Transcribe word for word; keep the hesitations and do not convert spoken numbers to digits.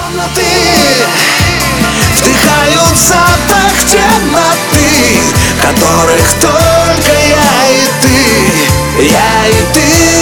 Комнаты вдыхают запах темноты, которых только я и ты, я и ты.